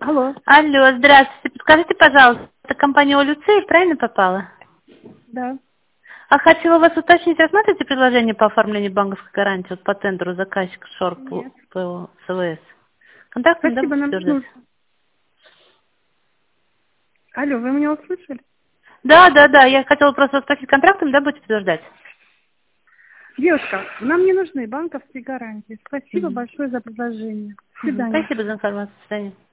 Алло. Алло, здравствуйте. Подскажите, пожалуйста, это компания Олюцей, правильно попала? Да. А хотела вас уточнить, а смотрите предложение по оформлению банковской гарантии вот по тендеру заказчика ШОР Нет. по СВС? Контактом, да, Спасибо, будете нам не подтверждать? нужно. Алло, вы меня услышали? Да, я хотела просто спросить, контрактом, да, будете подтверждать? Девушка, нам не нужны банковские гарантии. Спасибо Мгм. большое за предложение. До Мгм. свидания. Спасибо за информацию. До свидания.